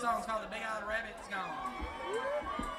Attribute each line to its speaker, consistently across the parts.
Speaker 1: Song's called The Big Island Rabbit's Gone.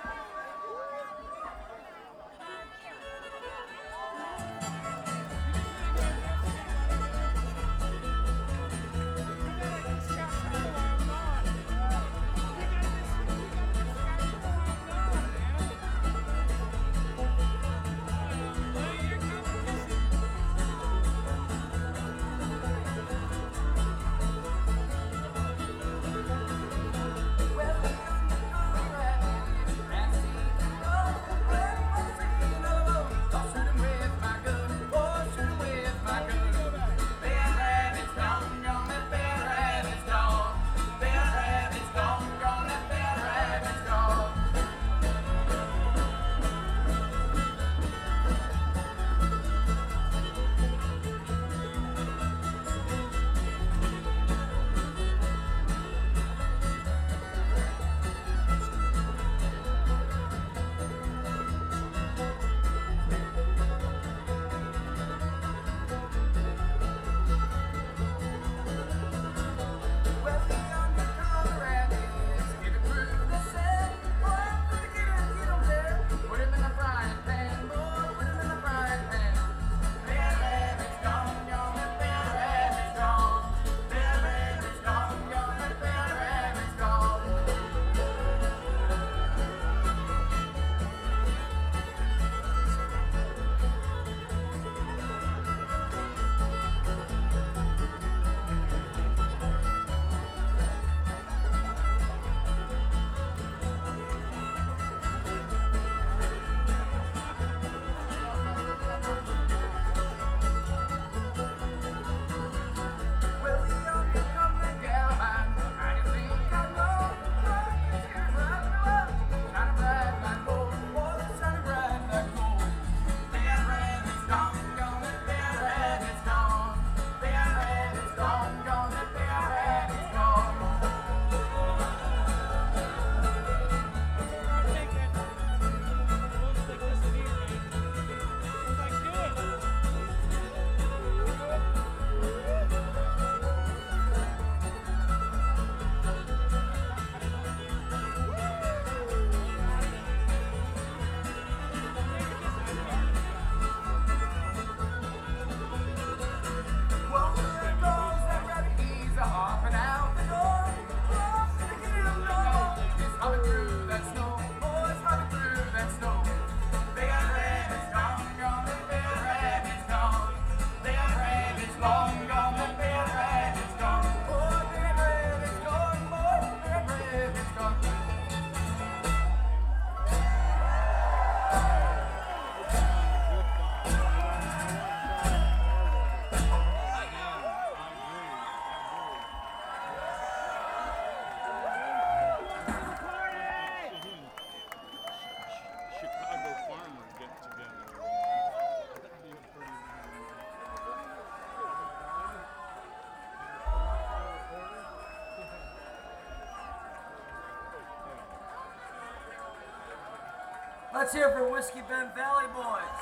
Speaker 1: Let's hear it for Whiskey Bend Valley Boys.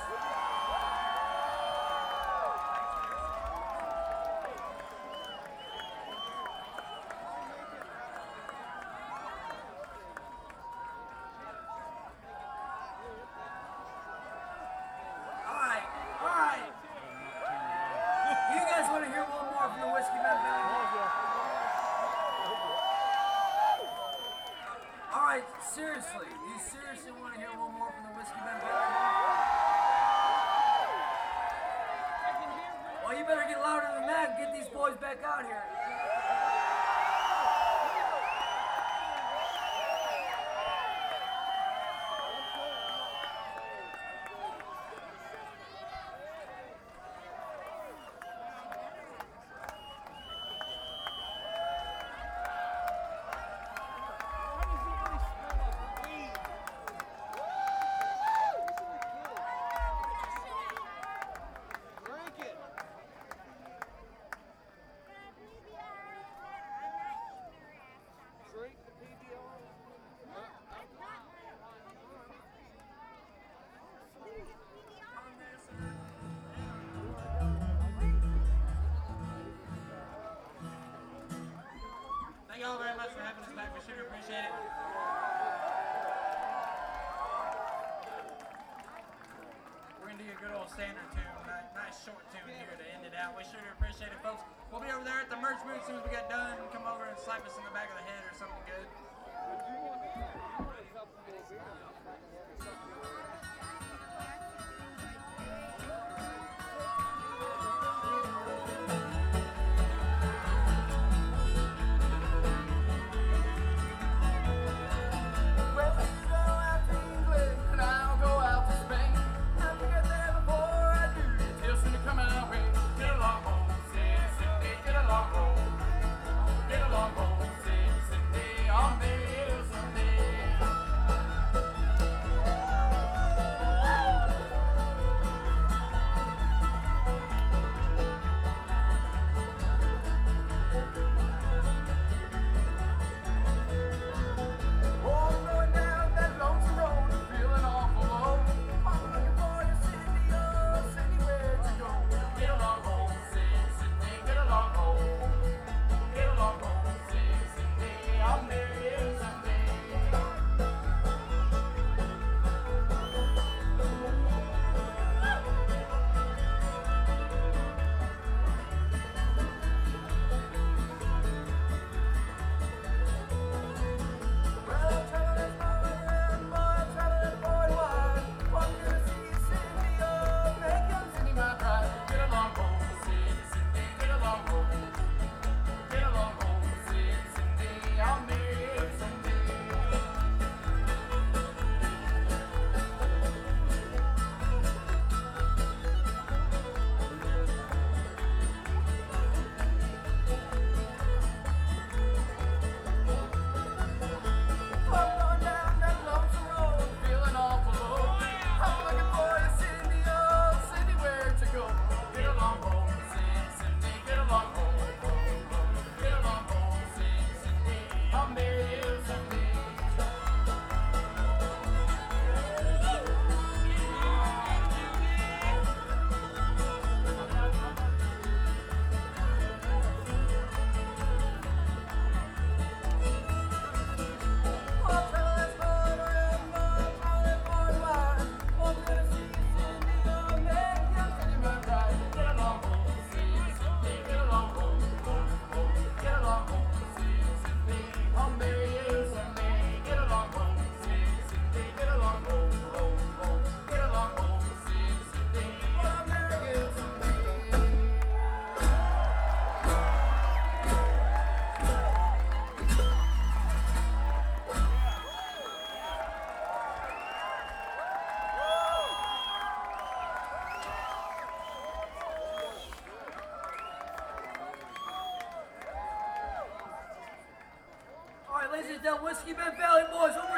Speaker 1: Seriously, do you seriously want to hear one more from the Whiskey Bend Valley Boys? Well, you better get louder than that and get these boys back out here.
Speaker 2: Yeah, we sure appreciate it, folks. We'll be over there at the merch booth as soon as we get done. Come over and slap us in the back of the head or something good.
Speaker 1: Ladies and gentlemen, Whiskey Bend Valley Boys, over